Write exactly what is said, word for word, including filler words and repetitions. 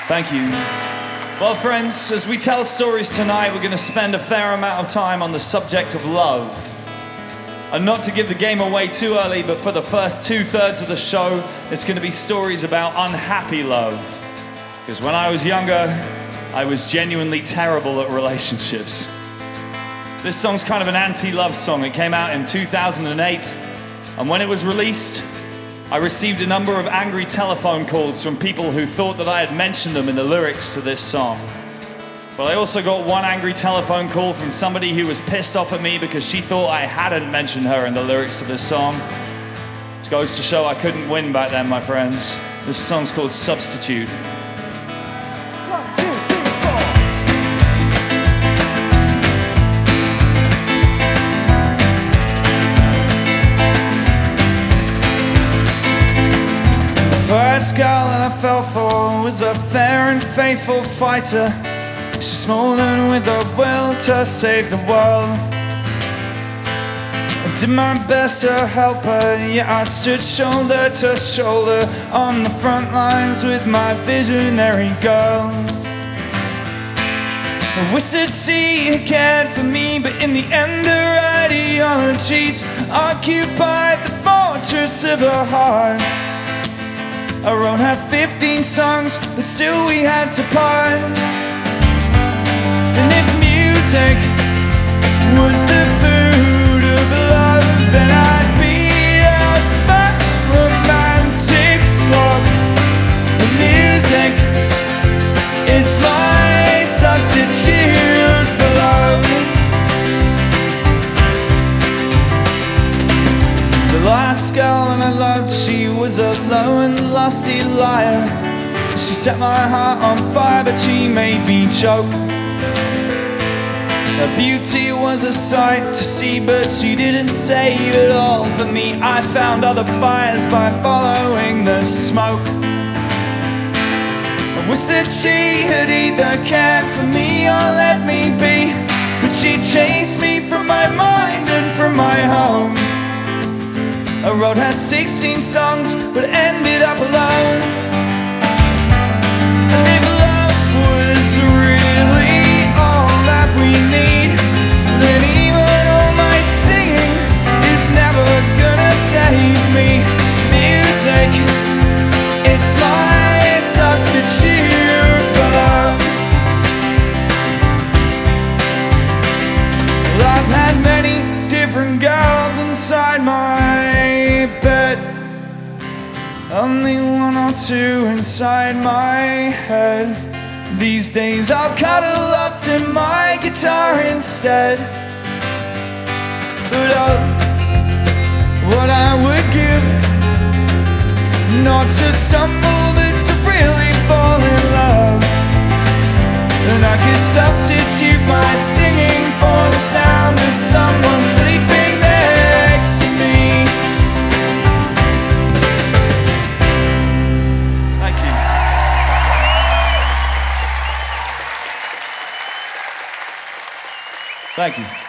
Thank you. Well, friends, as we tell stories tonight, we're going to spend a fair amount of time on the subject of love. And not to give the game away too early, but for the first two-thirds of the show, it's going to be stories about unhappy love. Because when I was younger, I was genuinely terrible at relationships. This song's kind of an anti-love song. It came out in two thousand eight, and when it was released, I received a number of angry telephone calls from people who thought that I had mentioned them in the lyrics to this song. But I also got one angry telephone call from somebody who was pissed off at me because she thought I hadn't mentioned her in the lyrics to this song. It goes to show I couldn't win back then, my friends. This song's called Substitute. First girl that I fell for was a fair and faithful fighter. She's smoldering with a will to save the world. I did my best to help her, yeah, I stood shoulder to shoulder on the front lines with my visionary girl. I wish that she cared for me, but in the end her ideologies occupied the fortress of her heart. I wrote her fifteen songs, but still we had to part. And if music was the food of love, then I'd be a fat romantic slug. And music, it's my substitute for love. The last girl that I loved, she was a low and lusty liar. She set my heart on fire, but she made me choke. Her beauty was a sight to see, but she didn't save it all for me. I found other fires by following the smoke. I wish that she had either cared for me or let me be, but she chased me from my mind and from my home. I wrote her sixteen songs, but ended up alone. And if love was really all that we need, then even all my singing is never gonna save me. Music, it's my substitute for love. Well, I've had many different girls inside my bed, only one or two inside my head. These days I'll cuddle up to my guitar instead. But oh, what I would give not to stumble, but to really fall in love. And I could substitute my singing for the sound of someone sleeping next to me. Thank you.